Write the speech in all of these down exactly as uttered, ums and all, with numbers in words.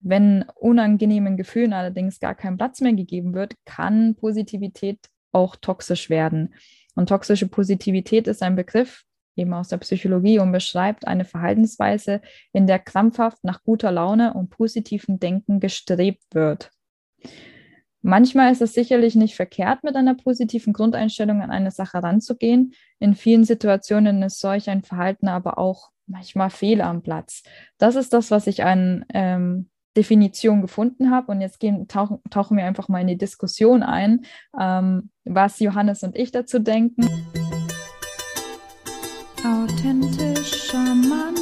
Wenn unangenehmen Gefühlen allerdings gar kein Platz mehr gegeben wird, kann Positivität auch toxisch werden. Und toxische Positivität ist ein Begriff eben aus der Psychologie und beschreibt eine Verhaltensweise, in der krampfhaft nach guter Laune und positivem Denken gestrebt wird. Manchmal ist es sicherlich nicht verkehrt, mit einer positiven Grundeinstellung an eine Sache ranzugehen. In vielen Situationen ist solch ein Verhalten aber auch manchmal fehl am Platz. Das ist das, was ich an ähm, Definition gefunden habe. Und jetzt gehen, tauchen, tauchen wir einfach mal in die Diskussion ein, ähm, was Johannes und ich dazu denken. Authentisch charmant.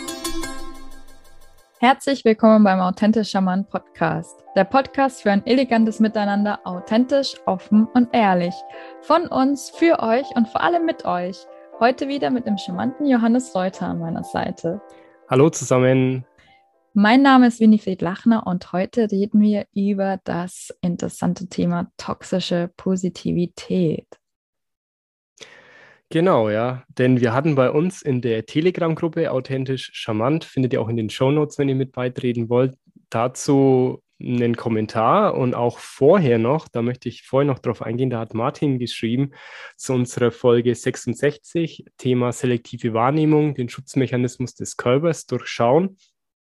Herzlich willkommen beim Authentisch Charmant Podcast. Der Podcast für ein elegantes Miteinander, authentisch, offen und ehrlich. Von uns, für euch und vor allem mit euch. Heute wieder mit dem charmanten Johannes Reuter an meiner Seite. Hallo zusammen. Mein Name ist Winifred Lachner und heute reden wir über das interessante Thema toxische Positivität. Genau, ja, denn wir hatten bei uns in der Telegram-Gruppe Authentisch Charmant, findet ihr auch in den Shownotes, wenn ihr mit beitreten wollt, dazu einen Kommentar und auch vorher noch, da möchte ich vorher noch drauf eingehen, da hat Martin geschrieben zu unserer Folge sechsundsechzig, Thema selektive Wahrnehmung, den Schutzmechanismus des Körpers durchschauen,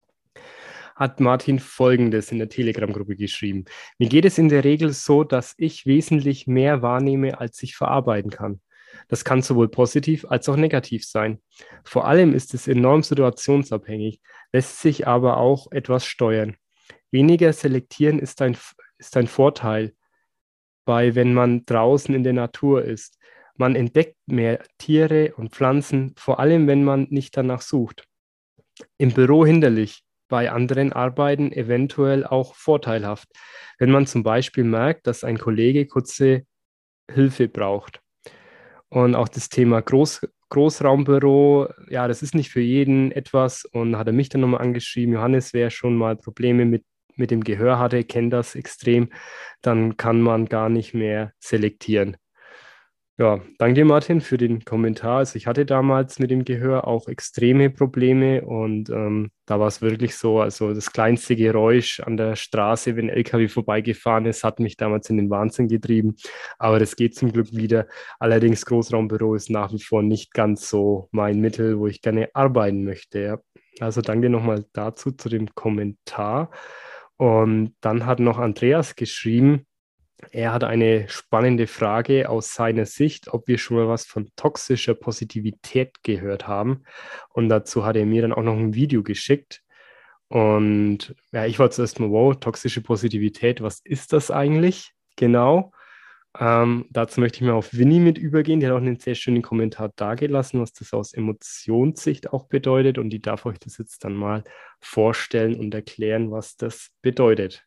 hat Martin Folgendes in der Telegram-Gruppe geschrieben. Mir geht es in der Regel so, dass ich wesentlich mehr wahrnehme, als ich verarbeiten kann. Das kann sowohl positiv als auch negativ sein. Vor allem ist es enorm situationsabhängig, lässt sich aber auch etwas steuern. Weniger selektieren ist ein, ist ein Vorteil, bei wenn man draußen in der Natur ist. Man entdeckt mehr Tiere und Pflanzen, vor allem wenn man nicht danach sucht. Im Büro hinderlich, bei anderen Arbeiten eventuell auch vorteilhaft, wenn man zum Beispiel merkt, dass ein Kollege kurze Hilfe braucht. Und auch das Thema Groß, Großraumbüro, ja, das ist nicht für jeden etwas. Und hat er mich dann nochmal angeschrieben, Johannes, wer schon mal Probleme mit, mit dem Gehör hatte, kennt das extrem, dann kann man gar nicht mehr selektieren. Ja, danke dir, Martin, für den Kommentar. Also ich hatte damals mit dem Gehör auch extreme Probleme und ähm, da war es wirklich so, also das kleinste Geräusch an der Straße, wenn ein L K W vorbeigefahren ist, hat mich damals in den Wahnsinn getrieben. Aber das geht zum Glück wieder. Allerdings Großraumbüro ist nach wie vor nicht ganz so mein Mittel, wo ich gerne arbeiten möchte. Ja. Also danke dir nochmal dazu, zu dem Kommentar. Und dann hat noch Andreas geschrieben, er hat eine spannende Frage aus seiner Sicht, ob wir schon mal was von toxischer Positivität gehört haben. Und dazu hat er mir dann auch noch ein Video geschickt. Und ja, ich war zuerst mal, wow, toxische Positivität, was ist das eigentlich? Genau. Ähm, dazu möchte ich mal auf Winnie mit übergehen. Die hat auch einen sehr schönen Kommentar dargelassen, was das aus Emotionssicht auch bedeutet. Und die darf euch das jetzt dann mal vorstellen und erklären, was das bedeutet.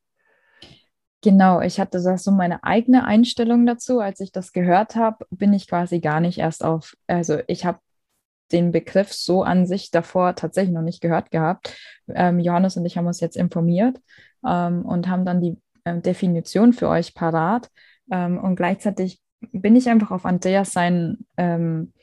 Genau, ich hatte das so meine eigene Einstellung dazu. Als ich das gehört habe, bin ich quasi gar nicht erst auf, also ich habe den Begriff so an sich davor tatsächlich noch nicht gehört gehabt. Ähm, Johannes und ich haben uns jetzt informiert ähm, und haben dann die ähm, Definition für euch parat. Ähm, und gleichzeitig bin ich einfach auf Andreas sein, ähm,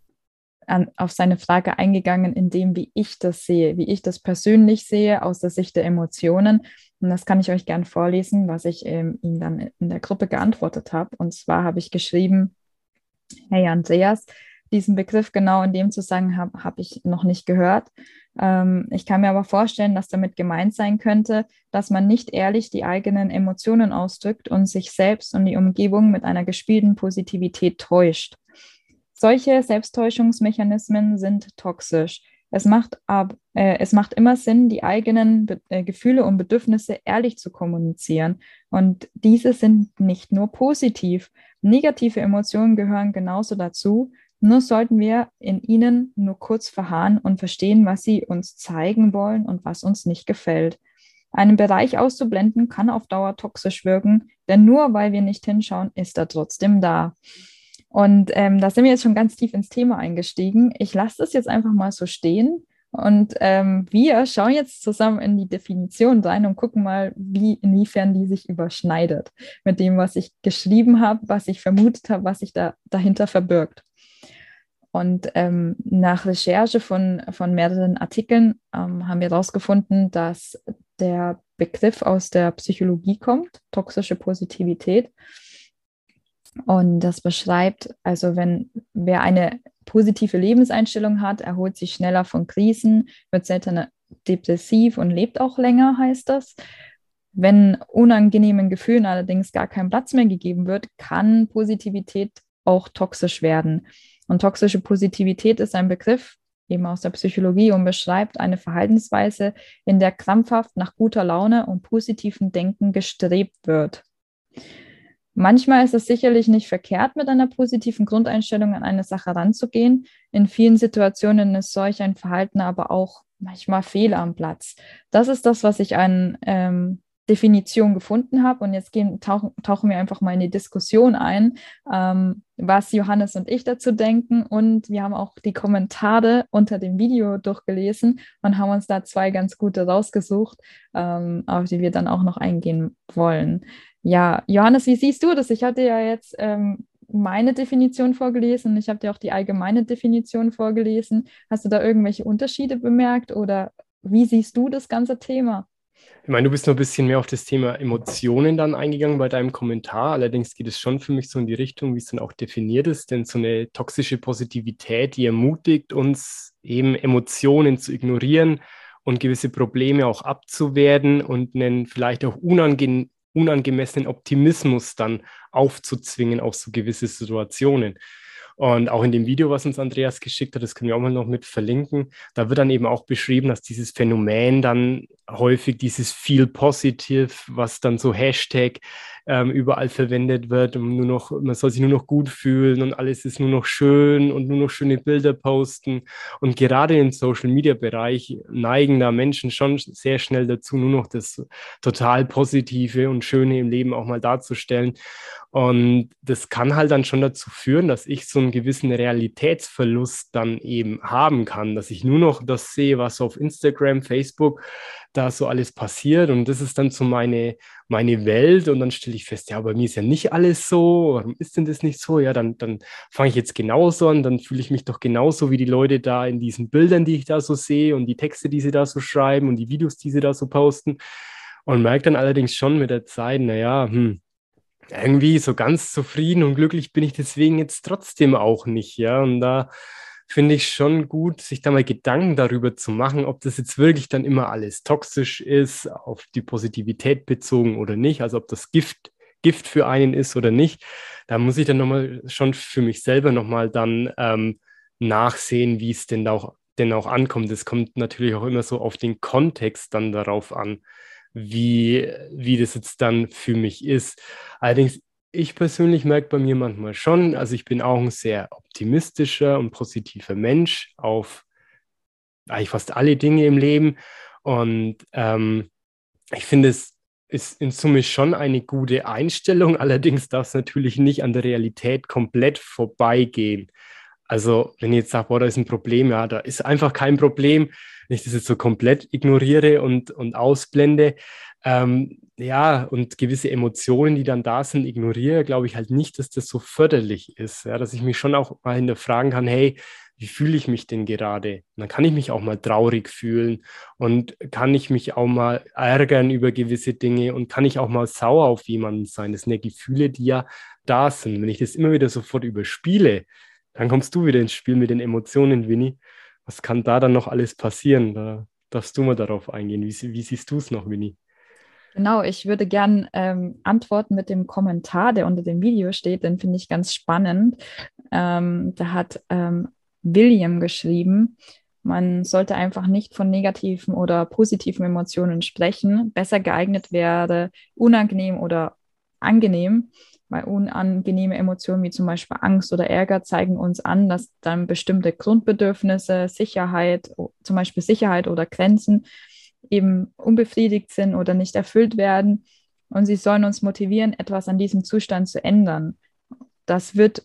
an, auf seine Frage eingegangen, in dem, wie ich das sehe, wie ich das persönlich sehe, aus der Sicht der Emotionen. Und das kann ich euch gern vorlesen, was ich ähm, ihm dann in der Gruppe geantwortet habe. Und zwar habe ich geschrieben, hey Andreas, diesen Begriff genau in dem Zusammenhang habe hab ich noch nicht gehört. Ähm, ich kann mir aber vorstellen, dass damit gemeint sein könnte, dass man nicht ehrlich die eigenen Emotionen ausdrückt und sich selbst und die Umgebung mit einer gespielten Positivität täuscht. Solche Selbsttäuschungsmechanismen sind toxisch. Es macht, ab, äh, es macht immer Sinn, die eigenen Be äh, Gefühle und Bedürfnisse ehrlich zu kommunizieren. Und diese sind nicht nur positiv. Negative Emotionen gehören genauso dazu. Nur sollten wir in ihnen nur kurz verharren und verstehen, was sie uns zeigen wollen und was uns nicht gefällt. Einen Bereich auszublenden kann auf Dauer toxisch wirken, denn nur weil wir nicht hinschauen, ist er trotzdem da. Und ähm, da sind wir jetzt schon ganz tief ins Thema eingestiegen. Ich lasse das jetzt einfach mal so stehen und ähm, wir schauen jetzt zusammen in die Definition rein und gucken mal, wie, inwiefern die sich überschneidet mit dem, was ich geschrieben habe, was ich vermutet habe, was sich da dahinter verbirgt. Und ähm, nach Recherche von, von mehreren Artikeln ähm, haben wir herausgefunden, dass der Begriff aus der Psychologie kommt, toxische Positivität. Und das beschreibt, also wenn wer eine positive Lebenseinstellung hat, erholt sich schneller von Krisen, wird seltener depressiv und lebt auch länger, heißt das. Wenn unangenehmen Gefühlen allerdings gar kein Platz mehr gegeben wird, kann Positivität auch toxisch werden. Und toxische Positivität ist ein Begriff eben aus der Psychologie und beschreibt eine Verhaltensweise, in der krampfhaft nach guter Laune und positivem Denken gestrebt wird. Manchmal ist es sicherlich nicht verkehrt, mit einer positiven Grundeinstellung an eine Sache ranzugehen. In vielen Situationen ist solch ein Verhalten aber auch manchmal fehl am Platz. Das ist das, was ich an ähm, Definition gefunden habe. Und jetzt gehen, tauchen, tauchen wir einfach mal in die Diskussion ein, ähm, was Johannes und ich dazu denken. Und wir haben auch die Kommentare unter dem Video durchgelesen und haben uns da zwei ganz gute rausgesucht, ähm, auf die wir dann auch noch eingehen wollen. Ja, Johannes, wie siehst du das? Ich hatte ja jetzt ähm, meine Definition vorgelesen und ich habe dir auch die allgemeine Definition vorgelesen. Hast du da irgendwelche Unterschiede bemerkt oder wie siehst du das ganze Thema? Ich meine, du bist noch ein bisschen mehr auf das Thema Emotionen dann eingegangen bei deinem Kommentar. Allerdings geht es schon für mich so in die Richtung, wie es dann auch definiert ist. Denn so eine toxische Positivität, die ermutigt uns eben Emotionen zu ignorieren und gewisse Probleme auch abzuwerten und einen vielleicht auch unangenehmen unangemessenen Optimismus dann aufzuzwingen auf so gewisse Situationen. Und auch in dem Video, was uns Andreas geschickt hat, das können wir auch mal noch mit verlinken, da wird dann eben auch beschrieben, dass dieses Phänomen dann häufig dieses Feel Positive, was dann so Hashtag ähm, überall verwendet wird, und nur noch, man soll sich nur noch gut fühlen und alles ist nur noch schön und nur noch schöne Bilder posten. Und gerade im Social-Media-Bereich neigen da Menschen schon sehr schnell dazu, nur noch das total Positive und Schöne im Leben auch mal darzustellen. Und das kann halt dann schon dazu führen, dass ich so einen gewissen Realitätsverlust dann eben haben kann, dass ich nur noch das sehe, was auf Instagram, Facebook da so alles passiert. Und das ist dann so meine, meine Welt. Und dann stelle ich fest, ja, bei mir ist ja nicht alles so. Warum ist denn das nicht so? Ja, dann, dann fange ich jetzt genauso an. Dann fühle ich mich doch genauso wie die Leute da in diesen Bildern, die ich da so sehe und die Texte, die sie da so schreiben und die Videos, die sie da so posten. Und merke dann allerdings schon mit der Zeit, naja, hm, irgendwie so ganz zufrieden und glücklich bin ich deswegen jetzt trotzdem auch nicht, ja. Und da finde ich schon gut, sich da mal Gedanken darüber zu machen, ob das jetzt wirklich dann immer alles toxisch ist, auf die Positivität bezogen oder nicht, also ob das Gift, Gift für einen ist oder nicht. Da muss ich dann nochmal schon für mich selber nochmal dann ähm, nachsehen, wie es denn auch, denn auch ankommt. Das kommt natürlich auch immer so auf den Kontext dann darauf an, wie, wie das jetzt dann für mich ist. Allerdings, ich persönlich merke bei mir manchmal schon, also ich bin auch ein sehr optimistischer und positiver Mensch auf eigentlich fast alle Dinge im Leben. Und ähm, ich finde, es ist in Summe schon eine gute Einstellung. Allerdings darf es natürlich nicht an der Realität komplett vorbeigehen. Also wenn ich jetzt sage, boah, da ist ein Problem, ja, da ist einfach kein Problem, wenn ich das jetzt so komplett ignoriere und, und ausblende, ähm, ja, und gewisse Emotionen, die dann da sind, ignoriere, glaube ich halt nicht, dass das so förderlich ist, ja, dass ich mich schon auch mal hinterfragen kann, hey, wie fühle ich mich denn gerade? Und dann kann ich mich auch mal traurig fühlen und kann ich mich auch mal ärgern über gewisse Dinge und kann ich auch mal sauer auf jemanden sein. Das sind ja Gefühle, die ja da sind. Wenn ich das immer wieder sofort überspiele, dann kommst du wieder ins Spiel mit den Emotionen, Winnie. Was kann da dann noch alles passieren? Da darfst du mal darauf eingehen. Wie, wie siehst du es noch, Winnie? Genau, ich würde gern ähm, antworten mit dem Kommentar, der unter dem Video steht, den finde ich ganz spannend. Ähm, da hat ähm, William geschrieben, man sollte einfach nicht von negativen oder positiven Emotionen sprechen. Besser geeignet wäre unangenehm oder angenehm, weil unangenehme Emotionen wie zum Beispiel Angst oder Ärger zeigen uns an, dass dann bestimmte Grundbedürfnisse, Sicherheit, zum Beispiel Sicherheit oder Grenzen eben unbefriedigt sind oder nicht erfüllt werden. Und sie sollen uns motivieren, etwas an diesem Zustand zu ändern. Das wird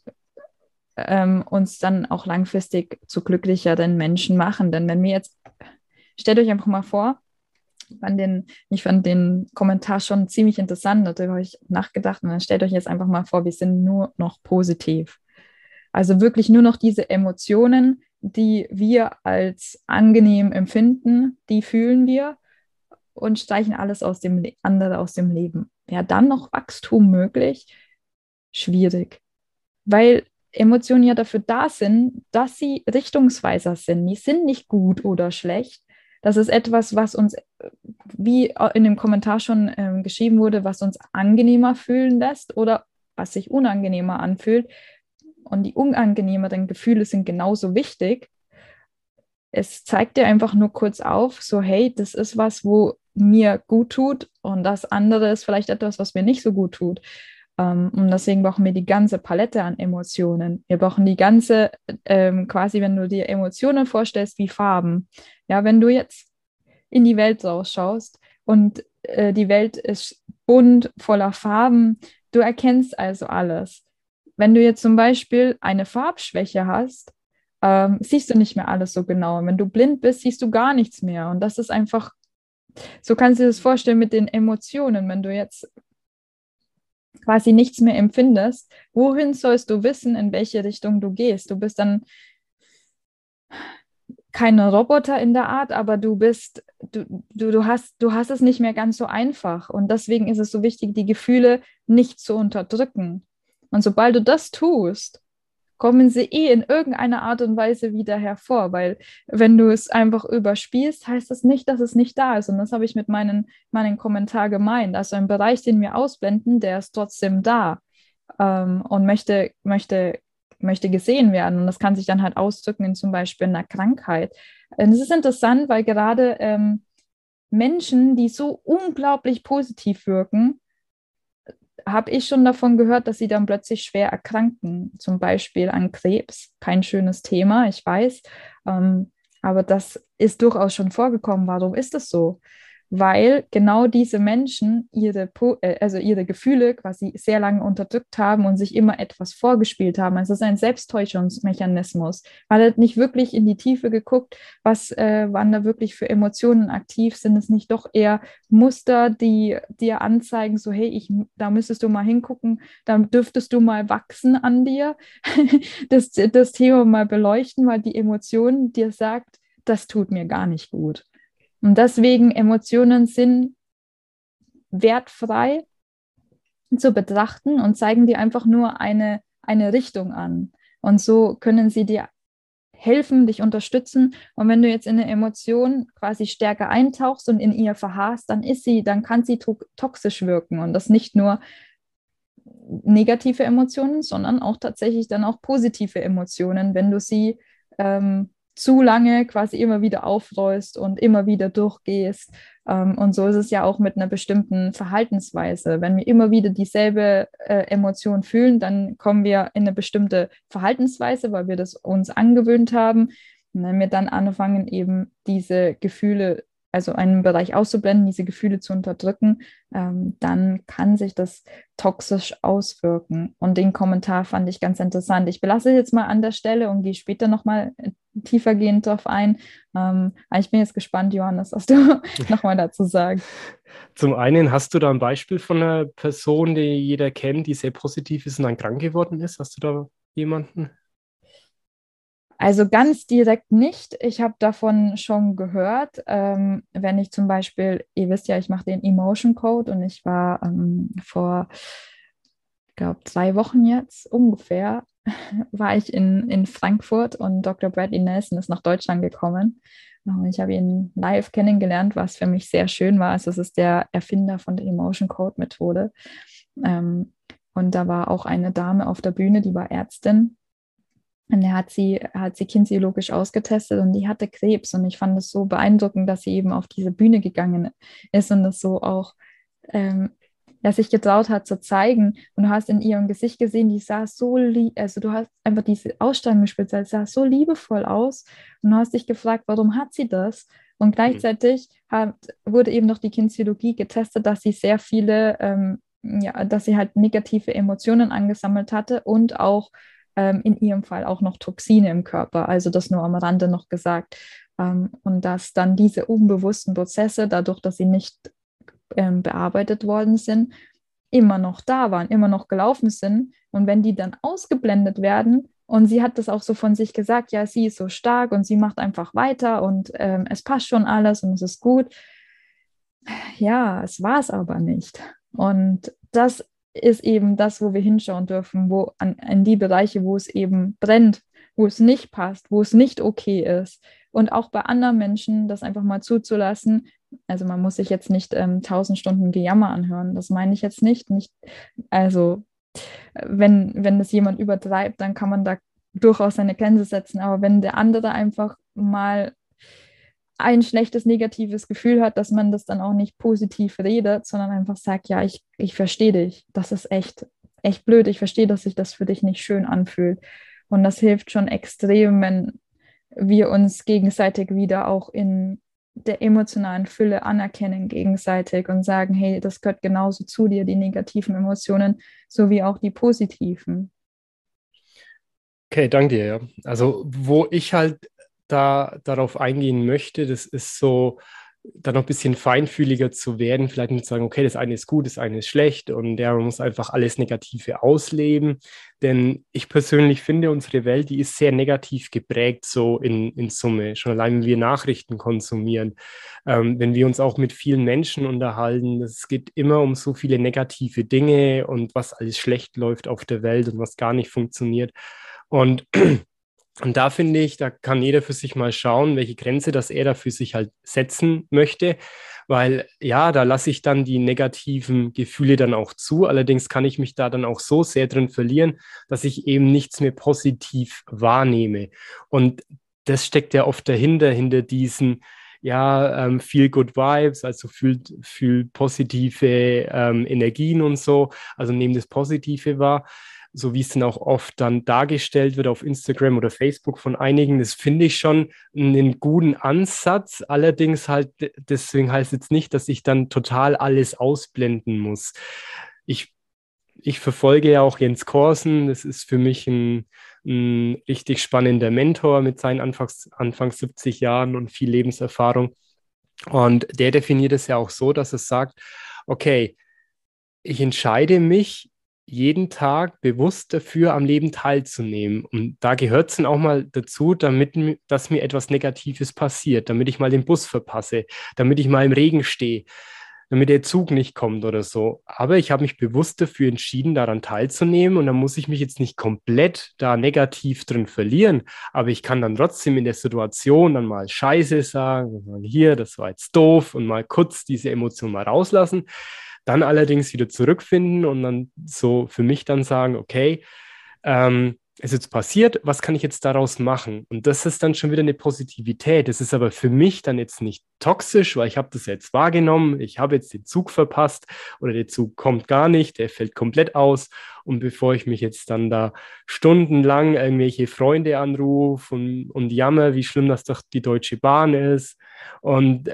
ähm, uns dann auch langfristig zu glücklicheren Menschen machen. Denn wenn wir jetzt, stellt euch einfach mal vor, ich fand den, ich fand den Kommentar schon ziemlich interessant, darüber habe ich nachgedacht und dann stellt euch jetzt einfach mal vor, wir sind nur noch positiv. Also wirklich nur noch diese Emotionen, die wir als angenehm empfinden, die fühlen wir. und streichen alles aus dem Le- andere aus dem Leben. Wäre dann noch Wachstum möglich? Schwierig, weil Emotionen ja dafür da sind, dass sie Richtungsweiser sind. Die sind nicht gut oder schlecht. Das ist etwas, was uns, wie in dem Kommentar schon ähm, geschrieben wurde, was uns angenehmer fühlen lässt oder was sich unangenehmer anfühlt. Und die unangenehmeren Gefühle sind genauso wichtig. Es zeigt dir einfach nur kurz auf, so hey, das ist was, wo mir gut tut und das andere ist vielleicht etwas, was mir nicht so gut tut. Ähm, und deswegen brauchen wir die ganze Palette an Emotionen. Wir brauchen die ganze, ähm, quasi, wenn du dir Emotionen vorstellst, wie Farben. Ja, wenn du jetzt in die Welt rausschaust und äh, die Welt ist bunt, voller Farben, du erkennst also alles. Wenn du jetzt zum Beispiel eine Farbschwäche hast, ähm, siehst du nicht mehr alles so genau. Und wenn du blind bist, siehst du gar nichts mehr. Und das ist einfach, so kannst du dir das vorstellen mit den Emotionen. Wenn du jetzt quasi nichts mehr empfindest, wohin sollst du wissen, in welche Richtung du gehst? Du bist dann keine Roboter in der Art, aber du bist, du, du, du hast, du hast es nicht mehr ganz so einfach. Und deswegen ist es so wichtig, die Gefühle nicht zu unterdrücken. Und sobald du das tust, kommen sie eh in irgendeiner Art und Weise wieder hervor, weil wenn du es einfach überspielst, heißt das nicht, dass es nicht da ist. Und das habe ich mit meinen, meinen Kommentar gemeint. Also ein Bereich, den wir ausblenden, der ist trotzdem da ähm, und möchte, möchte, möchte gesehen werden. Und das kann sich dann halt ausdrücken in zum Beispiel einer Krankheit. Und es ist interessant, weil gerade ähm, Menschen, die so unglaublich positiv wirken, habe ich schon davon gehört, dass sie dann plötzlich schwer erkranken, zum Beispiel an Krebs. Kein schönes Thema, ich weiß, ähm, aber das ist durchaus schon vorgekommen. Warum ist das so? Weil genau diese Menschen ihre, äh, also ihre Gefühle quasi sehr lange unterdrückt haben und sich immer etwas vorgespielt haben. Also es ist ein Selbsttäuschungsmechanismus. Man hat nicht wirklich in die Tiefe geguckt, was äh, waren da wirklich für Emotionen aktiv, sind es nicht doch eher Muster, die dir anzeigen, so hey, ich, da müsstest du mal hingucken, da dürftest du mal wachsen an dir, das, das Thema mal beleuchten, weil die Emotion dir sagt, das tut mir gar nicht gut. Und deswegen Emotionen sind wertfrei zu betrachten und zeigen dir einfach nur eine, eine Richtung an. Und so können sie dir helfen, dich unterstützen. Und wenn du jetzt in eine Emotion quasi stärker eintauchst und in ihr verharrst, dann ist sie, dann kann sie to toxisch wirken. Und das nicht nur negative Emotionen, sondern auch tatsächlich dann auch positive Emotionen, wenn du sie ähm, zu lange quasi immer wieder aufrollst und immer wieder durchgehst. Ähm, und so ist es ja auch mit einer bestimmten Verhaltensweise. Wenn wir immer wieder dieselbe äh, Emotion fühlen, dann kommen wir in eine bestimmte Verhaltensweise, weil wir das uns angewöhnt haben. Und wenn wir dann anfangen, eben diese Gefühle, also einen Bereich auszublenden, diese Gefühle zu unterdrücken, ähm, dann kann sich das toxisch auswirken. Und den Kommentar fand ich ganz interessant. Ich belasse es jetzt mal an der Stelle und gehe später nochmal tiefergehend drauf ein. Ähm, aber ich bin jetzt gespannt, Johannes, was du nochmal dazu sagst. Zum einen, hast du da ein Beispiel von einer Person, die jeder kennt, die sehr positiv ist und dann krank geworden ist? Hast du da jemanden? Also ganz direkt nicht. Ich habe davon schon gehört, ähm, wenn ich zum Beispiel, ihr wisst ja, ich mache den Emotion Code und ich war ähm, vor, ich glaube, zwei Wochen jetzt ungefähr, war ich in, in Frankfurt und Doktor Bradley Nelson ist nach Deutschland gekommen. Und ich habe ihn live kennengelernt, was für mich sehr schön war. Also es ist der Erfinder von der Emotion Code Methode. Ähm, und da war auch eine Dame auf der Bühne, die war Ärztin. Und er hat sie, hat sie kinesiologisch ausgetestet und die hatte Krebs. Und ich fand es so beeindruckend, dass sie eben auf diese Bühne gegangen ist und das so auch, ähm, ja, sich getraut hat zu zeigen. Und du hast in ihrem Gesicht gesehen, die sah so lieb, also du hast einfach diese Ausstrahlung gespürt, sie sah so liebevoll aus. Und du hast dich gefragt, warum hat sie das? Und Mhm. gleichzeitig hat, wurde eben noch die Kinesiologie getestet, dass sie sehr viele, ähm, ja, dass sie halt negative Emotionen angesammelt hatte und auch ähm, in ihrem Fall auch noch Toxine im Körper. Also das nur am Rande noch gesagt. Ähm, und dass dann diese unbewussten Prozesse, dadurch, dass sie nicht ähm, bearbeitet worden sind, immer noch da waren, immer noch gelaufen sind. Und wenn die dann ausgeblendet werden, und sie hat das auch so von sich gesagt, ja, sie ist so stark und sie macht einfach weiter und ähm, es passt schon alles und es ist gut, Ja, es war es aber nicht. Und das ist eben das, wo wir hinschauen dürfen, wo an, an die Bereiche, wo es eben brennt, wo es nicht passt, wo es nicht okay ist. Und auch bei anderen Menschen das einfach mal zuzulassen. Also man muss sich jetzt nicht ähm, tausend Stunden Gejammer anhören. Das meine ich jetzt nicht. Nicht also wenn, wenn das jemand übertreibt, dann kann man da durchaus seine Grenze setzen. Aber wenn der andere einfach mal ein schlechtes, negatives Gefühl hat, dass man das dann auch nicht positiv redet, sondern einfach sagt, ja, ich, ich verstehe dich. Das ist echt, echt blöd. Ich verstehe, dass sich das für dich nicht schön anfühlt. Und das hilft schon extrem, wenn wir uns gegenseitig wieder auch in der emotionalen Fülle anerkennen gegenseitig und sagen, hey, das gehört genauso zu dir, die negativen Emotionen, sowie auch die positiven. Okay, danke dir. Ja. Also, wo ich halt da darauf eingehen möchte, das ist so, da noch ein bisschen feinfühliger zu werden, vielleicht nicht sagen, okay, das eine ist gut, das eine ist schlecht und ja, man muss einfach alles Negative ausleben. Denn ich persönlich finde, unsere Welt, die ist sehr negativ geprägt, so in, in Summe. Schon allein, wenn wir Nachrichten konsumieren, ähm, wenn wir uns auch mit vielen Menschen unterhalten, es geht immer um so viele negative Dinge und was alles schlecht läuft auf der Welt und was gar nicht funktioniert. Und Und da finde ich, da kann jeder für sich mal schauen, welche Grenze das er da für sich halt setzen möchte, weil ja, da lasse ich dann die negativen Gefühle dann auch zu. Allerdings kann ich mich da dann auch so sehr drin verlieren, dass ich eben nichts mehr positiv wahrnehme. Und das steckt ja oft dahinter, hinter diesen ja, ähm, feel good vibes, also fühlt, fühlt positive ähm, Energien und so, also nehmen das Positive wahr, so wie es dann auch oft dann dargestellt wird auf Instagram oder Facebook von einigen. Das finde ich schon einen guten Ansatz. Allerdings halt, deswegen heißt es jetzt nicht, dass ich dann total alles ausblenden muss. Ich, ich verfolge ja auch Jens Korsen. Das ist für mich ein, ein richtig spannender Mentor mit seinen Anfangs, Anfangs siebzig Jahren und viel Lebenserfahrung. Und der definiert es ja auch so, dass es sagt, okay, ich entscheide mich jeden Tag bewusst dafür, am Leben teilzunehmen. Und da gehört es dann auch mal dazu, damit, dass mir etwas Negatives passiert, damit ich mal den Bus verpasse, damit ich mal im Regen stehe, damit der Zug nicht kommt oder so. Aber ich habe mich bewusst dafür entschieden, daran teilzunehmen und dann muss ich mich jetzt nicht komplett da negativ drin verlieren, aber ich kann dann trotzdem in der Situation dann mal Scheiße sagen, hier, das war jetzt doof und mal kurz diese Emotion mal rauslassen, dann allerdings wieder zurückfinden und dann so für mich dann sagen, okay, ähm, ist jetzt passiert, was kann ich jetzt daraus machen? Und das ist dann schon wieder eine Positivität. Das ist aber für mich dann jetzt nicht toxisch, weil ich habe das jetzt wahrgenommen, ich habe jetzt den Zug verpasst oder der Zug kommt gar nicht, der fällt komplett aus. Und bevor ich mich jetzt dann da stundenlang irgendwelche Freunde anrufe und, und jammer, wie schlimm das doch die Deutsche Bahn ist und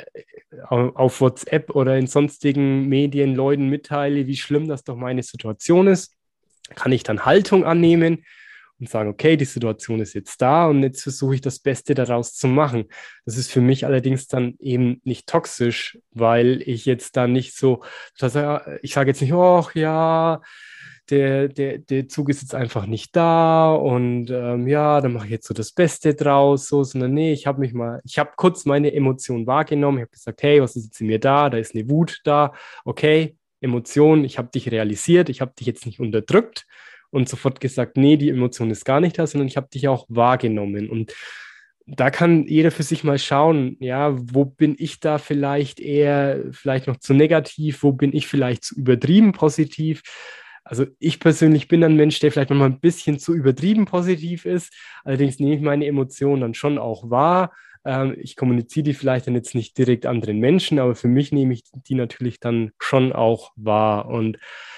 auf WhatsApp oder in sonstigen Medien Leuten mitteile, wie schlimm das doch meine Situation ist, kann ich dann Haltung annehmen und sagen, okay, die Situation ist jetzt da und jetzt versuche ich das Beste daraus zu machen. Das ist für mich allerdings dann eben nicht toxisch, weil ich jetzt da nicht so, ich sage jetzt nicht, oh ja, der, der, der Zug ist jetzt einfach nicht da und ähm, ja, dann mache ich jetzt so das Beste draus, so, sondern nee, ich habe mich mal, ich habe kurz meine Emotionen wahrgenommen, ich habe gesagt, hey, was ist jetzt in mir da? Da ist eine Wut da, okay, Emotion, ich habe dich realisiert, ich habe dich jetzt nicht unterdrückt und sofort gesagt, nee, die Emotion ist gar nicht da, sondern ich habe dich auch wahrgenommen. Und da kann jeder für sich mal schauen, ja, wo bin ich da vielleicht eher, vielleicht noch zu negativ, wo bin ich vielleicht zu übertrieben positiv. Also ich persönlich bin ein Mensch, der vielleicht manchmal ein bisschen zu übertrieben positiv ist. Allerdings nehme ich meine Emotionen dann schon auch wahr. Ähm, ich kommuniziere die vielleicht dann jetzt nicht direkt anderen Menschen, aber für mich nehme ich die natürlich dann schon auch wahr. Und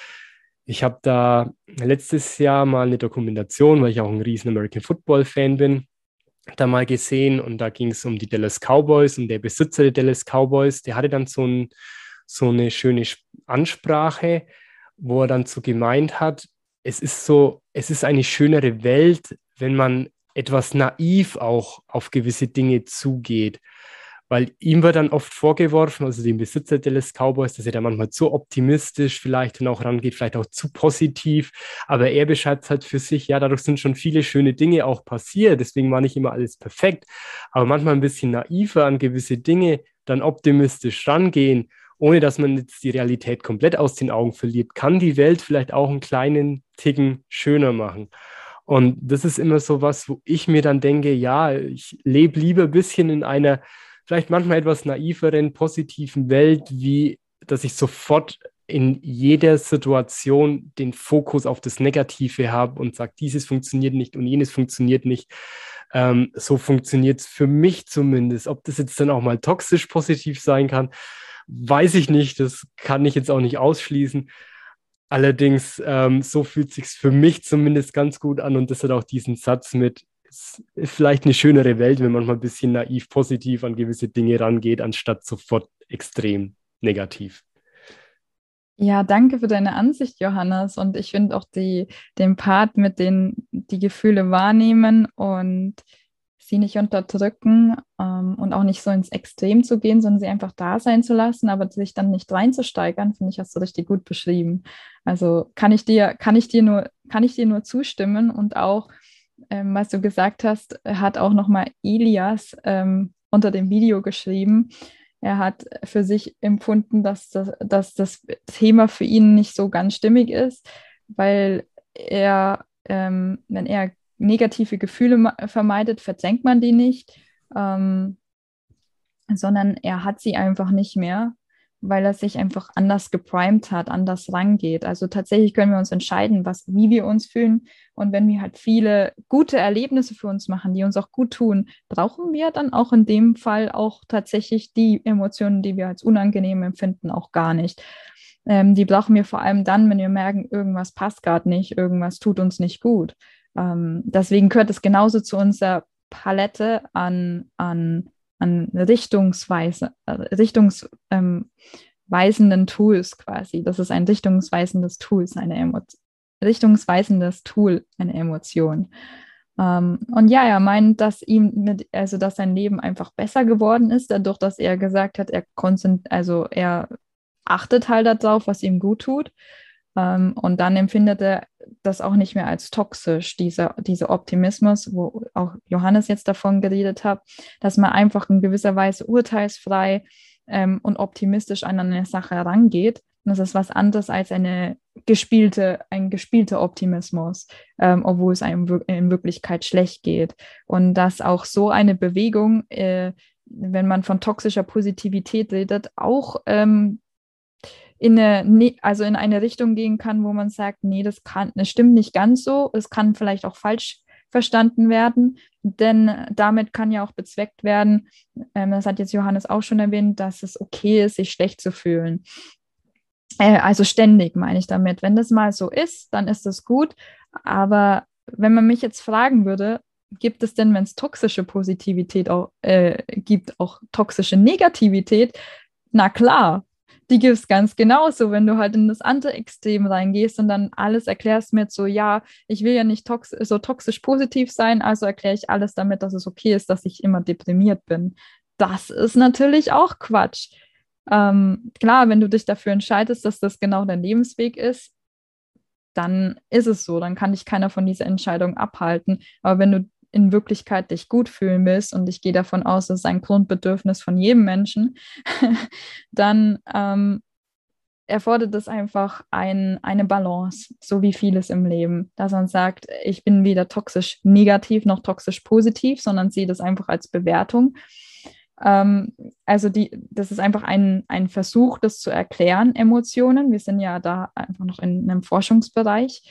ich habe da letztes Jahr mal eine Dokumentation, weil ich auch ein riesen American Football Fan bin, da mal gesehen und da ging es um die Dallas Cowboys und der Besitzer der Dallas Cowboys, der hatte dann so, ein, so eine schöne Ansprache, wo er dann so gemeint hat, es ist so, es ist eine schönere Welt, wenn man etwas naiv auch auf gewisse Dinge zugeht. Weil ihm wird dann oft vorgeworfen, also dem Besitzer des Cowboys, dass er da manchmal zu optimistisch vielleicht dann auch rangeht, vielleicht auch zu positiv. Aber er beschreibt es halt für sich, ja, dadurch sind schon viele schöne Dinge auch passiert. Deswegen war nicht immer alles perfekt. Aber manchmal ein bisschen naiver an gewisse Dinge, dann optimistisch rangehen ohne dass man jetzt die Realität komplett aus den Augen verliert, kann die Welt vielleicht auch einen kleinen Ticken schöner machen. Und das ist immer so was, wo ich mir dann denke, ja, ich lebe lieber ein bisschen in einer vielleicht manchmal etwas naiveren, positiven Welt, wie dass ich sofort in jeder Situation den Fokus auf das Negative habe und sage, dieses funktioniert nicht und jenes funktioniert nicht. Ähm, so funktioniert es für mich zumindest. Ob das jetzt dann auch mal toxisch positiv sein kann, weiß ich nicht. Das kann ich jetzt auch nicht ausschließen. Allerdings, ähm, so fühlt sich für mich zumindest ganz gut an und das hat auch diesen Satz mit, es ist vielleicht eine schönere Welt, wenn man mal ein bisschen naiv positiv an gewisse Dinge rangeht, anstatt sofort extrem negativ. Ja, danke für deine Ansicht, Johannes. Und ich finde auch die, den Part mit den, die Gefühle wahrnehmen und sie nicht unterdrücken, ähm, und auch nicht so ins Extrem zu gehen, sondern sie einfach da sein zu lassen, aber sich dann nicht reinzusteigern, finde ich, hast du richtig gut beschrieben. Also kann ich dir, kann ich dir nur, kann ich dir nur zustimmen und auch, ähm, was du gesagt hast, hat auch nochmal Elias ähm, unter dem Video geschrieben. Er hat für sich empfunden, dass das, dass das Thema für ihn nicht so ganz stimmig ist, weil er, ähm, wenn er negative Gefühle vermeidet, verdrängt man die nicht, ähm, sondern er hat sie einfach nicht mehr, weil er sich einfach anders geprimed hat, anders rangeht. Also tatsächlich können wir uns entscheiden, was, wie wir uns fühlen. Und wenn wir halt viele gute Erlebnisse für uns machen, die uns auch gut tun, brauchen wir dann auch in dem Fall auch tatsächlich die Emotionen, die wir als unangenehm empfinden, auch gar nicht. Ähm, die brauchen wir vor allem dann, wenn wir merken, irgendwas passt gerade nicht, irgendwas tut uns nicht gut. Ähm, deswegen gehört es genauso zu unserer Palette an, an an Richtungsweise, äh, richtungsweisenden ähm, Tools quasi. Das ist ein richtungsweisendes Tool, eine Emotion, richtungsweisendes Tool, eine Emotion. Ähm, und ja, er meint, dass ihm mit, also dass sein Leben einfach besser geworden ist, dadurch, dass er gesagt hat, er konzent, also er achtet halt darauf, was ihm gut tut. Ähm, und dann empfindet er das auch nicht mehr als toxisch, dieser, dieser Optimismus, wo auch Johannes jetzt davon geredet hat, dass man einfach in gewisser Weise urteilsfrei ähm, und optimistisch an eine Sache herangeht. Und das ist was anderes als eine gespielte, ein gespielter Optimismus, ähm, obwohl es einem in Wirklichkeit schlecht geht. Und dass auch so eine Bewegung, äh, wenn man von toxischer Positivität redet, auch ähm, in eine, also in eine Richtung gehen kann, wo man sagt, nee, das kann, das stimmt nicht ganz so, es kann vielleicht auch falsch verstanden werden, denn damit kann ja auch bezweckt werden, ähm, das hat jetzt Johannes auch schon erwähnt, dass es okay ist, sich schlecht zu fühlen. Äh, also ständig meine ich damit. Wenn das mal so ist, dann ist das gut, aber wenn man mich jetzt fragen würde, gibt es denn, wenn es toxische Positivität auch äh, gibt, auch toxische Negativität? Na klar, die gibt es ganz genauso, wenn du halt in das andere Extrem reingehst und dann alles erklärst mit so, ja, ich will ja nicht tox so toxisch positiv sein, also erkläre ich alles damit, dass es okay ist, dass ich immer deprimiert bin. Das ist natürlich auch Quatsch. Ähm, klar, wenn du dich dafür entscheidest, dass das genau dein Lebensweg ist, dann ist es so, dann kann dich keiner von dieser Entscheidung abhalten. Aber wenn du in Wirklichkeit dich gut fühlen willst, und ich gehe davon aus, das ist ein Grundbedürfnis von jedem Menschen, dann ähm, erfordert es einfach ein, eine Balance, so wie vieles im Leben, dass man sagt, ich bin weder toxisch negativ noch toxisch positiv, sondern sehe das einfach als Bewertung. Ähm, also die, das ist einfach ein, ein Versuch, das zu erklären, Emotionen. Wir sind ja da einfach noch in einem Forschungsbereich.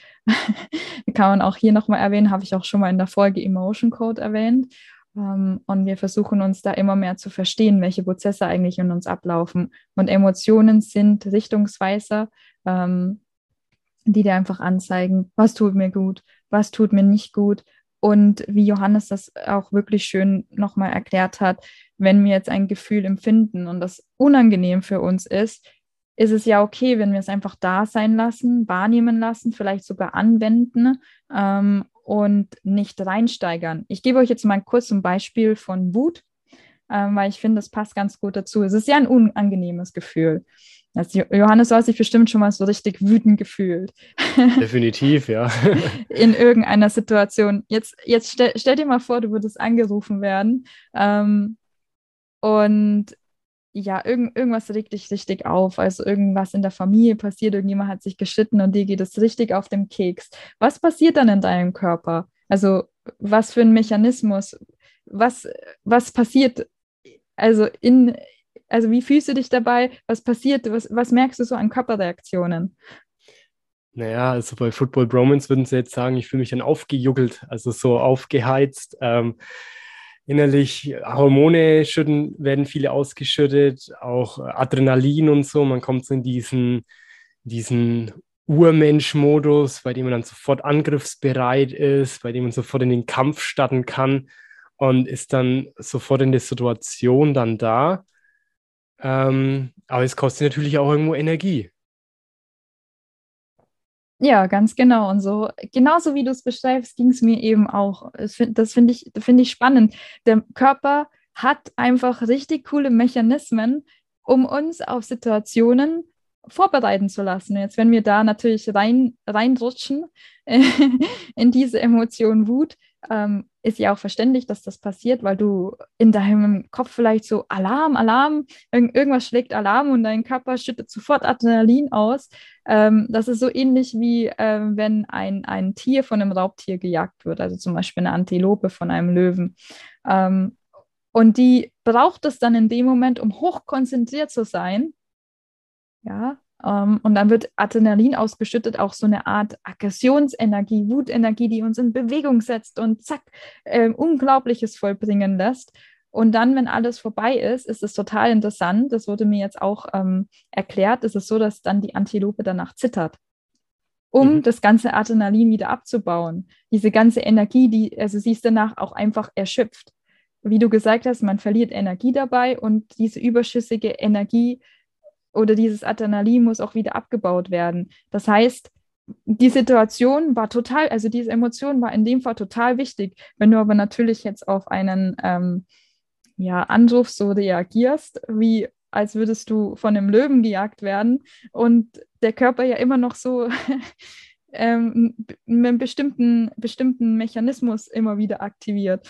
Kann man auch hier nochmal erwähnen, habe ich auch schon mal in der Folge Emotion Code erwähnt. Um, und wir versuchen uns da immer mehr zu verstehen, welche Prozesse eigentlich in uns ablaufen. Und Emotionen sind Richtungsweiser, ähm, die dir einfach anzeigen, was tut mir gut, was tut mir nicht gut. Und wie Johannes das auch wirklich schön nochmal erklärt hat, wenn wir jetzt ein Gefühl empfinden und das unangenehm für uns ist, ist es ja okay, wenn wir es einfach da sein lassen, wahrnehmen lassen, vielleicht sogar anwenden, ähm, und nicht reinsteigern. Ich gebe euch jetzt mal kurz ein Beispiel von Wut, ähm, weil ich finde, das passt ganz gut dazu. Es ist ja ein unangenehmes Gefühl. Also Johannes, du hast dich bestimmt schon mal so richtig wütend gefühlt. Definitiv, ja. In irgendeiner Situation. Jetzt, jetzt stell, stell dir mal vor, du würdest angerufen werden, ähm, und ja, irgend, irgendwas regt dich richtig auf. Also irgendwas in der Familie passiert, irgendjemand hat sich geschnitten und dir geht es richtig auf den Keks. Was passiert dann in deinem Körper? Also was für ein Mechanismus? Was, was passiert? Also in, also wie fühlst du dich dabei? Was passiert? Was, was merkst du so an Körperreaktionen? Naja, also bei Football Bromance würden sie jetzt sagen, ich fühle mich dann aufgejuckelt, also so aufgeheizt. Ähm, innerlich Hormone schütten, werden viele ausgeschüttet, auch Adrenalin und so. Man kommt so in diesen, diesen Urmensch-Modus, bei dem man dann sofort angriffsbereit ist, bei dem man sofort in den Kampf starten kann und ist dann sofort in der Situation dann da. Ähm, aber es kostet natürlich auch irgendwo Energie. Ja, ganz genau. Und so, genauso wie du es beschreibst, ging es mir eben auch. Es find- Das finde ich, finde ich spannend. Der Körper hat einfach richtig coole Mechanismen, um uns auf Situationen vorbereiten zu lassen. Jetzt, wenn wir da natürlich rein, reinrutschen in diese Emotion Wut, ähm, ist ja auch verständlich, dass das passiert, weil du in deinem Kopf vielleicht so Alarm, Alarm, irgend, irgendwas schlägt Alarm und dein Körper schüttet sofort Adrenalin aus. Ähm, das ist so ähnlich wie ähm, wenn ein, ein Tier von einem Raubtier gejagt wird, also zum Beispiel eine Antilope von einem Löwen. Ähm, und die braucht es dann in dem Moment, um hochkonzentriert zu sein. Ja, ähm, und dann wird Adrenalin ausgeschüttet, auch so eine Art Aggressionsenergie, Wutenergie, die uns in Bewegung setzt und zack, ähm, Unglaubliches vollbringen lässt. Und dann, wenn alles vorbei ist, ist es total interessant. Das wurde mir jetzt auch ähm, erklärt. Es ist so, dass dann die Antilope danach zittert, um Mhm. das ganze Adrenalin wieder abzubauen. Diese ganze Energie, die, also sie ist danach auch einfach erschöpft. Wie du gesagt hast, man verliert Energie dabei und diese überschüssige Energie oder dieses Adrenalin muss auch wieder abgebaut werden. Das heißt, die Situation war total, also diese Emotion war in dem Fall total wichtig. Wenn du aber natürlich jetzt auf einen ähm, ja, Anruf so reagierst, wie als würdest du von einem Löwen gejagt werden und der Körper ja immer noch so ähm, einen bestimmten, bestimmten Mechanismus immer wieder aktiviert.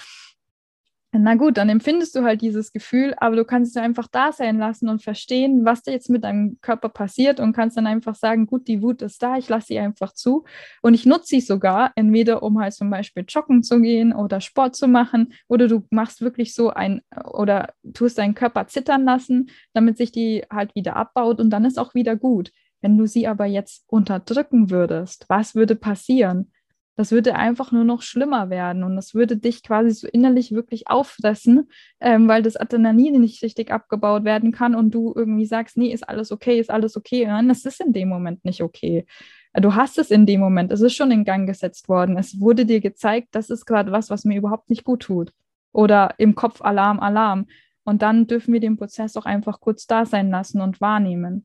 Na gut, dann empfindest du halt dieses Gefühl, aber du kannst es einfach da sein lassen und verstehen, was da jetzt mit deinem Körper passiert und kannst dann einfach sagen, gut, die Wut ist da, ich lasse sie einfach zu und ich nutze sie sogar, entweder um halt zum Beispiel joggen zu gehen oder Sport zu machen oder du machst wirklich so ein oder tust deinen Körper zittern lassen, damit sich die halt wieder abbaut und dann ist auch wieder gut. Wenn du sie aber jetzt unterdrücken würdest, was würde passieren? Das würde einfach nur noch schlimmer werden und das würde dich quasi so innerlich wirklich auffressen, ähm, weil das Adrenalin nicht richtig abgebaut werden kann und du irgendwie sagst, nee, ist alles okay, ist alles okay. Nein, das ist in dem Moment nicht okay. Du hast es in dem Moment, es ist schon in Gang gesetzt worden. Es wurde dir gezeigt, das ist gerade was, was mir überhaupt nicht gut tut. Oder im Kopf Alarm, Alarm. Und dann dürfen wir den Prozess auch einfach kurz da sein lassen und wahrnehmen.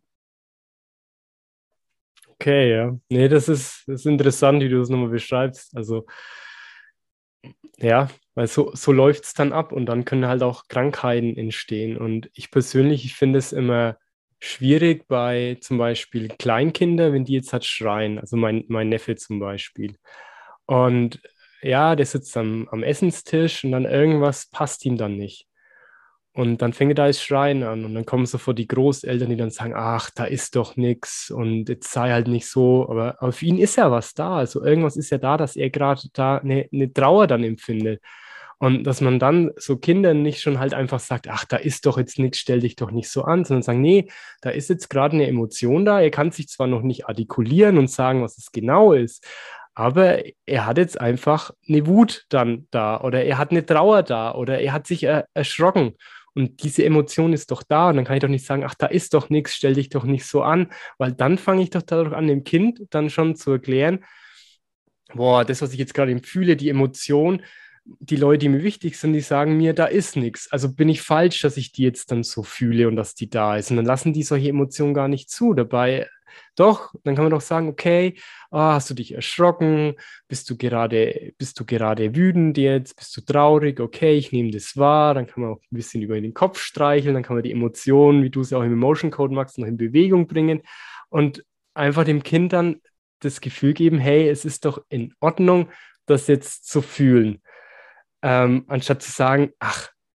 Okay, ja. Nee, das ist, das ist interessant, wie du das nochmal beschreibst. Also, ja, weil so, so läuft es dann ab und dann können halt auch Krankheiten entstehen. Und ich persönlich, ich finde es immer schwierig bei zum Beispiel Kleinkindern, wenn die jetzt halt schreien, also mein, mein Neffe zum Beispiel. Und ja, der sitzt am, am Essenstisch und dann irgendwas passt ihm dann nicht. Und dann fängt er da das Schreien an und dann kommen sofort die Großeltern, die dann sagen, ach, da ist doch nichts und jetzt sei halt nicht so. Aber, aber für ihn ist ja was da. Also irgendwas ist ja da, dass er gerade da eine, eine Trauer dann empfindet. Und dass man dann so Kindern nicht schon halt einfach sagt, ach, da ist doch jetzt nichts, stell dich doch nicht so an, sondern sagen, nee, da ist jetzt gerade eine Emotion da. Er kann sich zwar noch nicht artikulieren und sagen, was es genau ist, aber er hat jetzt einfach eine Wut dann da oder er hat eine Trauer da oder er hat sich er erschrocken. Und diese Emotion ist doch da. Und dann kann ich doch nicht sagen, ach, da ist doch nichts, stell dich doch nicht so an. Weil dann fange ich doch dadurch an, dem Kind dann schon zu erklären, boah, das, was ich jetzt gerade fühle, die Emotion, die Leute, die mir wichtig sind, die sagen mir, da ist nichts. Also bin ich falsch, dass ich die jetzt dann so fühle und dass die da ist. Und dann lassen die solche Emotionen gar nicht zu. Dabei, doch, dann kann man doch sagen, okay, ah, hast du dich erschrocken? Bist du gerade, bist du gerade wütend jetzt? Bist du traurig? Okay, ich nehme das wahr. Dann kann man auch ein bisschen über den Kopf streicheln. Dann kann man die Emotionen, wie du es ja auch im Emotion Code magst, noch in Bewegung bringen und einfach dem Kind dann das Gefühl geben, hey, es ist doch in Ordnung, das jetzt zu fühlen. Ähm, anstatt zu sagen, ach,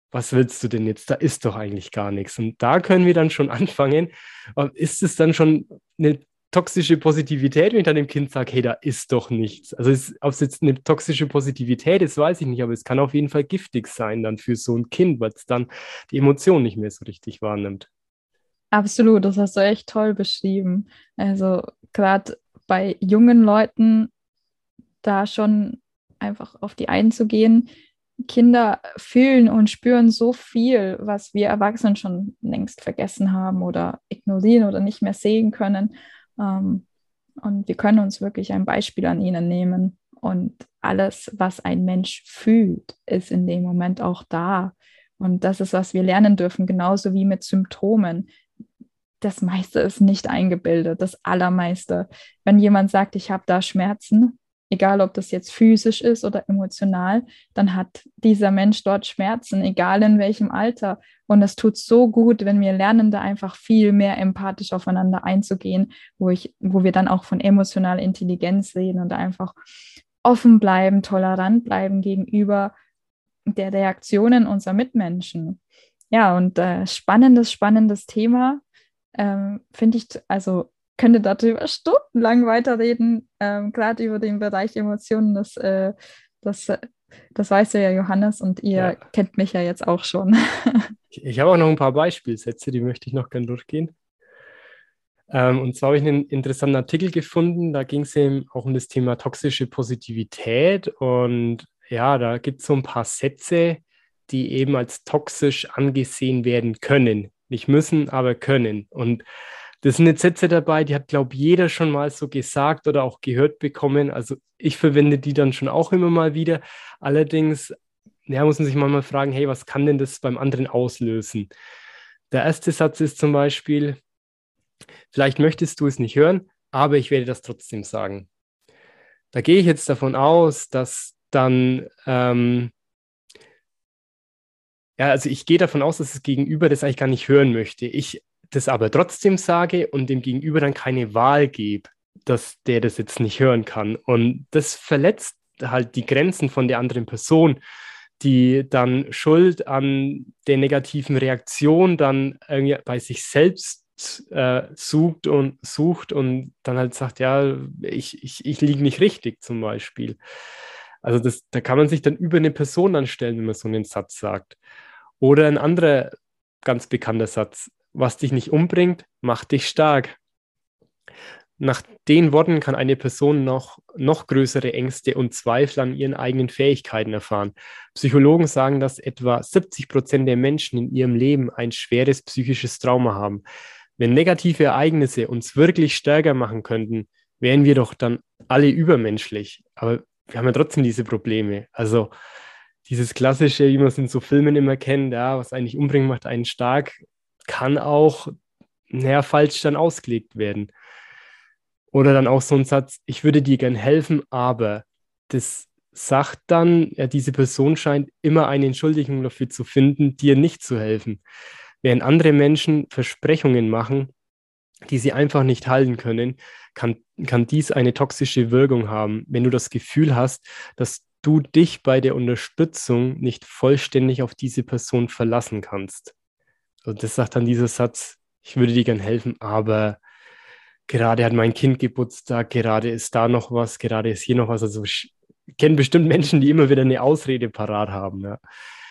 was willst du denn jetzt? Da ist doch eigentlich gar nichts. Und da können wir dann schon anfangen. Ist es dann schon eine toxische Positivität, wenn ich dann dem Kind sage, hey, da ist doch nichts? Also ob es jetzt eine toxische Positivität ist, weiß ich nicht, aber es kann auf jeden Fall giftig sein dann für so ein Kind, weil es dann die Emotion nicht mehr so richtig wahrnimmt. Absolut, das hast du echt toll beschrieben. Also gerade bei jungen Leuten da schon einfach auf die einzugehen. Kinder fühlen und spüren so viel, was wir Erwachsenen schon längst vergessen haben oder ignorieren oder nicht mehr sehen können. Ähm, und wir können uns wirklich ein Beispiel an ihnen nehmen. Und alles, was ein Mensch fühlt, ist in dem Moment auch da. Und das ist, was wir lernen dürfen, genauso wie mit Symptomen. Das meiste ist nicht eingebildet, das Allermeiste. Wenn jemand sagt, ich habe da Schmerzen, egal ob das jetzt physisch ist oder emotional, dann hat dieser Mensch dort Schmerzen, egal in welchem Alter. Und es tut so gut, wenn wir lernen, da einfach viel mehr empathisch aufeinander einzugehen, wo ich, wo wir dann auch von emotionaler Intelligenz reden und einfach offen bleiben, tolerant bleiben gegenüber der Reaktionen unserer Mitmenschen. Ja, und äh, spannendes, spannendes Thema. Ähm, finde ich, also könnte darüber stundenlang weiterreden, ähm, gerade über den Bereich Emotionen. Das, äh, das, das weißt du ja, Johannes, und ihr Ja. kennt mich ja jetzt auch schon. Ich, ich habe auch noch ein paar Beispielsätze, die möchte ich noch gerne durchgehen. Ähm, und zwar habe ich einen interessanten Artikel gefunden, da ging es eben auch um das Thema toxische Positivität. Und ja, da gibt es so ein paar Sätze, die eben als toxisch angesehen werden können. Nicht müssen, aber können. Und das sind jetzt Sätze dabei, die hat, glaube ich, jeder schon mal so gesagt oder auch gehört bekommen. Also ich verwende die dann schon auch immer mal wieder. Allerdings, ja, muss man sich manchmal fragen, hey, was kann denn das beim anderen auslösen? Der erste Satz ist zum Beispiel, vielleicht möchtest du es nicht hören, aber ich werde das trotzdem sagen. Da gehe ich jetzt davon aus, dass dann, ähm, ja, also ich gehe davon aus, dass das Gegenüber das eigentlich gar nicht hören möchte. Ich das aber trotzdem sage und dem Gegenüber dann keine Wahl gebe, dass der das jetzt nicht hören kann. Und das verletzt halt die Grenzen von der anderen Person, die dann Schuld an der negativen Reaktion dann irgendwie bei sich selbst äh, sucht und sucht und dann halt sagt, ja, ich, ich, ich liege nicht richtig zum Beispiel. Also das, da kann man sich dann über eine Person anstellen, wenn man so einen Satz sagt. Oder ein anderer ganz bekannter Satz, was dich nicht umbringt, macht dich stark. Nach den Worten kann eine Person noch, noch größere Ängste und Zweifel an ihren eigenen Fähigkeiten erfahren. Psychologen sagen, dass etwa siebzig Prozent der Menschen in ihrem Leben ein schweres psychisches Trauma haben. Wenn negative Ereignisse uns wirklich stärker machen könnten, wären wir doch dann alle übermenschlich. Aber wir haben ja trotzdem diese Probleme. Also dieses Klassische, wie man es in so Filmen immer kennt, ja, was eigentlich umbringt, macht einen stark, kann auch, naja, falsch dann ausgelegt werden. Oder dann auch so ein Satz, ich würde dir gern helfen, aber das sagt dann, ja, diese Person scheint immer eine Entschuldigung dafür zu finden, dir nicht zu helfen. Während andere Menschen Versprechungen machen, die sie einfach nicht halten können, kann, kann dies eine toxische Wirkung haben, wenn du das Gefühl hast, dass du dich bei der Unterstützung nicht vollständig auf diese Person verlassen kannst. Und das sagt dann dieser Satz, ich würde dir gern helfen, aber gerade hat mein Kind Geburtstag, gerade ist da noch was, gerade ist hier noch was. Also ich kenne bestimmt Menschen, die immer wieder eine Ausrede parat haben. Ja.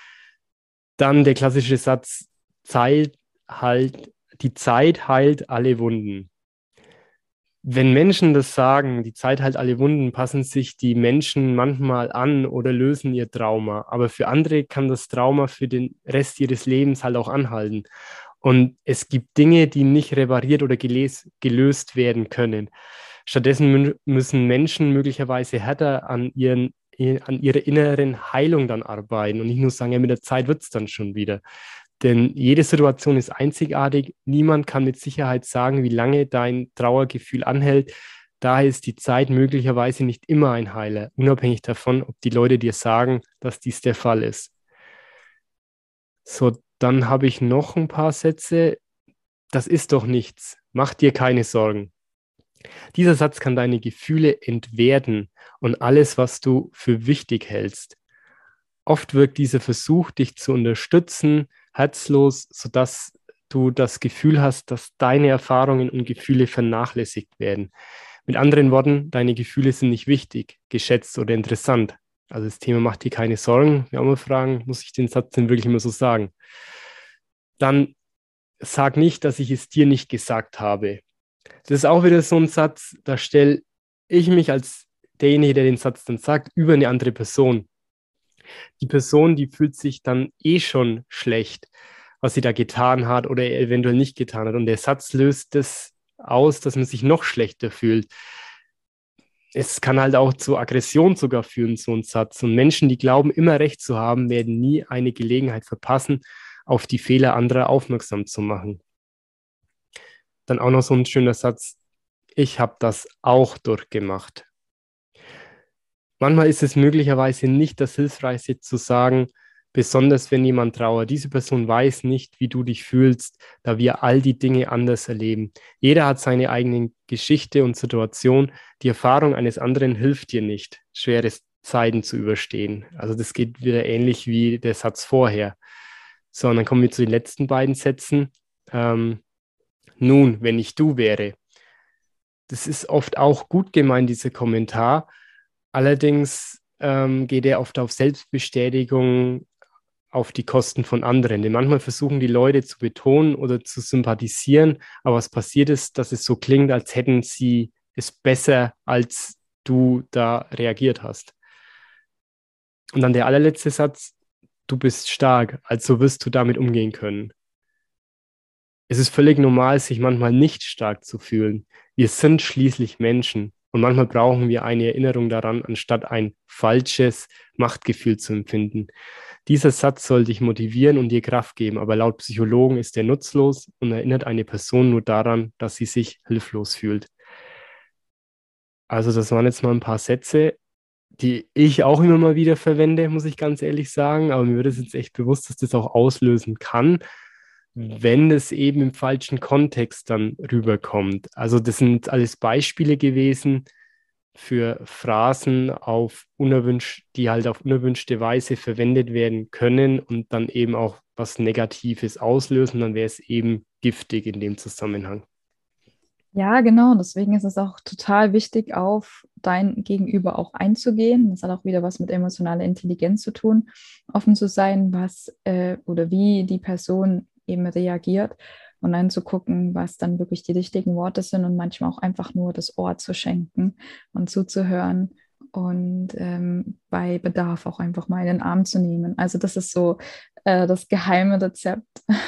Dann der klassische Satz, Zeit halt, die Zeit heilt alle Wunden. Wenn Menschen das sagen, die Zeit heilt alle Wunden, passen sich die Menschen manchmal an oder lösen ihr Trauma. Aber für andere kann das Trauma für den Rest ihres Lebens halt auch anhalten. Und es gibt Dinge, die nicht repariert oder geles- gelöst werden können. Stattdessen mü- müssen Menschen möglicherweise härter an, ihren, an ihrer inneren Heilung dann arbeiten und nicht nur sagen, ja, mit der Zeit wird es dann schon wieder. Denn jede Situation ist einzigartig. Niemand kann mit Sicherheit sagen, wie lange dein Trauergefühl anhält. Daher ist die Zeit möglicherweise nicht immer ein Heiler, unabhängig davon, ob die Leute dir sagen, dass dies der Fall ist. So, dann habe ich noch ein paar Sätze. Das ist doch nichts. Mach dir keine Sorgen. Dieser Satz kann deine Gefühle entwerten und alles, was du für wichtig hältst. oft wirkt dieser Versuch, dich zu unterstützen, herzlos, sodass du das Gefühl hast, dass deine Erfahrungen und Gefühle vernachlässigt werden. Mit anderen Worten, deine Gefühle sind nicht wichtig, geschätzt oder interessant. Also das Thema macht dir keine Sorgen. Wir auch mal fragen, muss ich den Satz denn wirklich immer so sagen? Dann sag nicht, dass ich es dir nicht gesagt habe. Das ist auch wieder so ein Satz, da stelle ich mich als derjenige, der den Satz dann sagt, über eine andere Person. Die Person, die fühlt sich dann eh schon schlecht, was sie da getan hat oder eventuell nicht getan hat. Und der Satz löst das aus, dass man sich noch schlechter fühlt. Es kann halt auch zu Aggression sogar führen, so ein Satz. Und Menschen, die glauben, immer recht zu haben, werden nie eine Gelegenheit verpassen, auf die Fehler anderer aufmerksam zu machen. Dann auch noch so ein schöner Satz: Ich habe das auch durchgemacht. Manchmal ist es möglicherweise nicht das Hilfreichste zu sagen, besonders wenn jemand trauert. Diese Person weiß nicht, wie du dich fühlst, da wir all die Dinge anders erleben. Jeder hat seine eigene Geschichte und Situation. Die Erfahrung eines anderen hilft dir nicht, schwere Zeiten zu überstehen. Also das geht wieder ähnlich wie der Satz vorher. So, und dann kommen wir zu den letzten beiden Sätzen. Ähm, nun, wenn ich du wäre. Das ist oft auch gut gemeint, dieser Kommentar. Allerdings ähm, geht er oft auf Selbstbestätigung auf die Kosten von anderen. Denn manchmal versuchen die Leute zu betonen oder zu sympathisieren, aber was passiert ist, dass es so klingt, als hätten sie es besser, als du da reagiert hast. Und dann der allerletzte Satz: Du bist stark, also wirst du damit umgehen können. Es ist völlig normal, sich manchmal nicht stark zu fühlen. Wir sind schließlich Menschen und manchmal brauchen wir eine Erinnerung daran, anstatt ein falsches Machtgefühl zu empfinden. Dieser Satz soll dich motivieren und dir Kraft geben, aber laut Psychologen ist er nutzlos und erinnert eine Person nur daran, dass sie sich hilflos fühlt. Also das waren jetzt mal ein paar Sätze, die ich auch immer mal wieder verwende, muss ich ganz ehrlich sagen, aber mir wird es jetzt echt bewusst, dass das auch auslösen kann, wenn es eben im falschen Kontext dann rüberkommt. Also das sind alles Beispiele gewesen für Phrasen auf unerwünscht, die halt auf unerwünschte Weise verwendet werden können und dann eben auch was Negatives auslösen, dann wäre es eben giftig in dem Zusammenhang. Ja, genau. Deswegen ist es auch total wichtig, auf dein Gegenüber auch einzugehen. Das hat auch wieder was mit emotionaler Intelligenz zu tun, offen zu sein, was äh, oder wie die Person eben reagiert und dann zu gucken, was dann wirklich die richtigen Worte sind und manchmal auch einfach nur das Ohr zu schenken und zuzuhören und ähm, bei Bedarf auch einfach mal in den Arm zu nehmen. Also das ist so äh, das geheime Rezept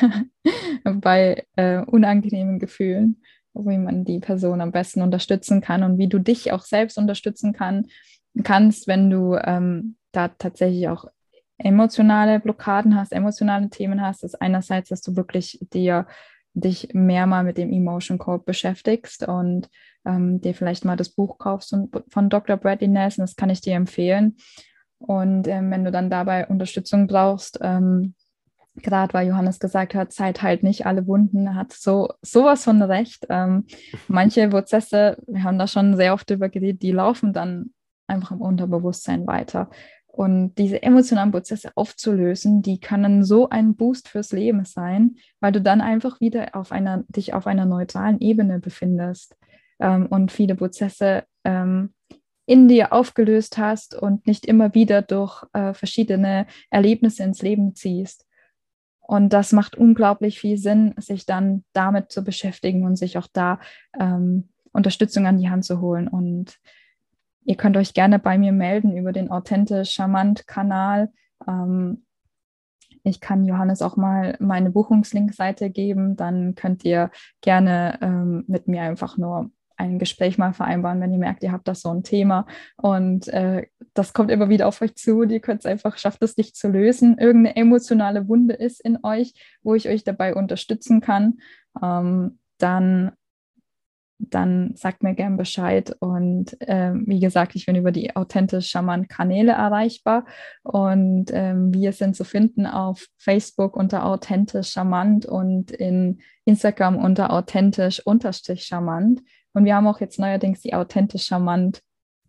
bei äh, unangenehmen Gefühlen, wie man die Person am besten unterstützen kann und wie du dich auch selbst unterstützen kann, kannst, wenn du ähm, da tatsächlich auch emotionale Blockaden hast, emotionale Themen hast, ist einerseits, dass du wirklich dir dich mehr mal mit dem Emotion Code beschäftigst und ähm, dir vielleicht mal das Buch kaufst und, von Doktor Bradley Nelson, das kann ich dir empfehlen. Und ähm, wenn du dann dabei Unterstützung brauchst, ähm, gerade weil Johannes gesagt hat, Zeit heilt nicht alle Wunden, hat so sowas von recht. Ähm, manche Prozesse, wir haben da schon sehr oft drüber geredet, die laufen dann einfach im Unterbewusstsein weiter. Und diese emotionalen Prozesse aufzulösen, die können so ein Boost fürs Leben sein, weil du dann einfach wieder auf einer, dich auf einer neutralen Ebene befindest ähm, und viele Prozesse ähm, in dir aufgelöst hast und nicht immer wieder durch äh, verschiedene Erlebnisse ins Leben ziehst. Und das macht unglaublich viel Sinn, sich dann damit zu beschäftigen und sich auch da ähm, Unterstützung an die Hand zu holen. Und ihr könnt euch gerne bei mir melden über den Authentisch Charmant Kanal. Ähm, ich kann Johannes auch mal meine Buchungslinkseite geben. Dann könnt ihr gerne ähm, mit mir einfach nur ein Gespräch mal vereinbaren, wenn ihr merkt, ihr habt das so ein Thema und äh, das kommt immer wieder auf euch zu und ihr könnt es einfach, schafft es nicht zu lösen. Irgendeine emotionale Wunde ist in euch, wo ich euch dabei unterstützen kann. Ähm, dann dann sagt mir gern Bescheid. Und ähm, wie gesagt, ich bin über die authentisch Charmant Kanäle erreichbar. Und ähm, wir sind zu finden auf Facebook unter authentisch charmant und in Instagram unter authentisch unterstrich charmant. Und wir haben auch jetzt neuerdings die authentisch charmant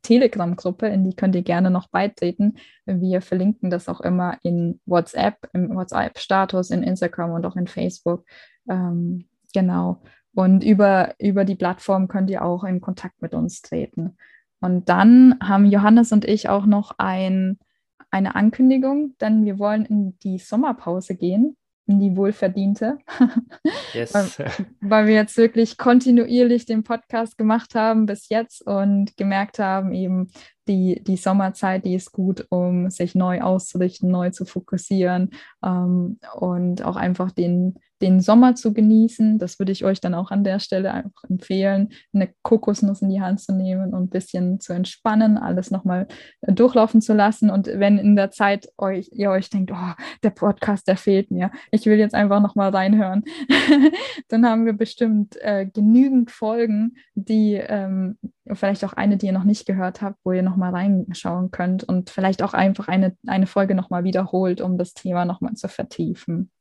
Telegram-Gruppe, in die könnt ihr gerne noch beitreten. Wir verlinken das auch immer in WhatsApp, im WhatsApp-Status, in Instagram und auch in Facebook. Ähm, genau. Und über, über die Plattform könnt ihr auch in Kontakt mit uns treten. Und dann haben Johannes und ich auch noch ein, eine Ankündigung, denn wir wollen in die Sommerpause gehen, in die wohlverdiente, weil, Yes. weil wir jetzt wirklich kontinuierlich den Podcast gemacht haben bis jetzt und gemerkt haben, eben die, die Sommerzeit, die ist gut, um sich neu auszurichten, neu zu fokussieren ähm, und auch einfach den, den Sommer zu genießen. Das würde ich euch dann auch an der Stelle einfach empfehlen, eine Kokosnuss in die Hand zu nehmen und ein bisschen zu entspannen, alles nochmal durchlaufen zu lassen. Und wenn in der Zeit euch, ihr euch denkt, oh, der Podcast, der fehlt mir, ich will jetzt einfach nochmal reinhören, dann haben wir bestimmt äh, genügend Folgen, die ähm, vielleicht auch eine, die ihr noch nicht gehört habt, wo ihr nochmal reinschauen könnt und vielleicht auch einfach eine, eine Folge nochmal wiederholt, um das Thema nochmal zu vertiefen.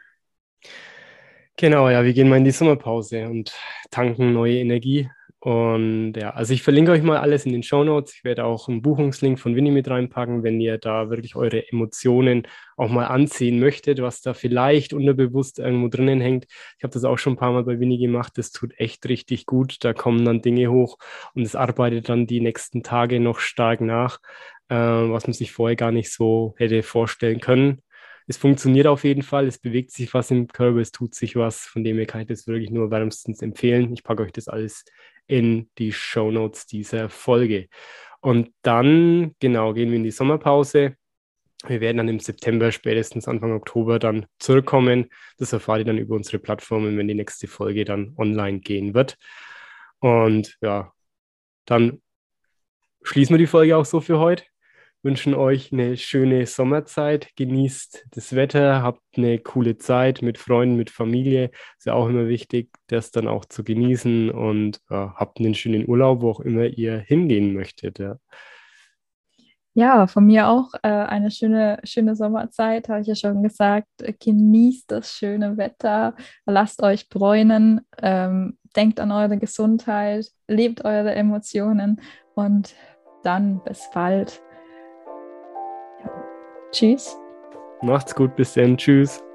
Genau, ja, wir gehen mal in die Sommerpause und tanken neue Energie. Und ja, also ich verlinke euch mal alles in den Shownotes. Ich werde auch einen Buchungslink von Winnie mit reinpacken, wenn ihr da wirklich eure Emotionen auch mal ansehen möchtet, was da vielleicht unterbewusst irgendwo drinnen hängt. Ich habe das auch schon ein paar Mal bei Winnie gemacht. Das tut echt richtig gut. Da kommen dann Dinge hoch und es arbeitet dann die nächsten Tage noch stark nach, äh, was man sich vorher gar nicht so hätte vorstellen können. Es funktioniert auf jeden Fall, es bewegt sich was im Körper, es tut sich was, von dem her kann ich das wirklich nur wärmstens empfehlen. Ich packe euch das alles in die Shownotes dieser Folge. Und dann, genau, gehen wir in die Sommerpause. Wir werden dann im September, spätestens Anfang Oktober dann zurückkommen. Das erfahrt ihr dann über unsere Plattformen, wenn die nächste Folge dann online gehen wird. Und ja, dann schließen wir die Folge auch so für heute. Wünschen euch eine schöne Sommerzeit, genießt das Wetter, habt eine coole Zeit mit Freunden, mit Familie. Ist ja auch immer wichtig, das dann auch zu genießen und ja, habt einen schönen Urlaub, wo auch immer ihr hingehen möchtet. Ja, Ja, von mir auch äh, eine schöne, schöne Sommerzeit, habe ich ja schon gesagt. Genießt das schöne Wetter, lasst euch bräunen, ähm, denkt an eure Gesundheit, lebt eure Emotionen und dann bis bald. Tschüss. macht's gut, bis dann, tschüss.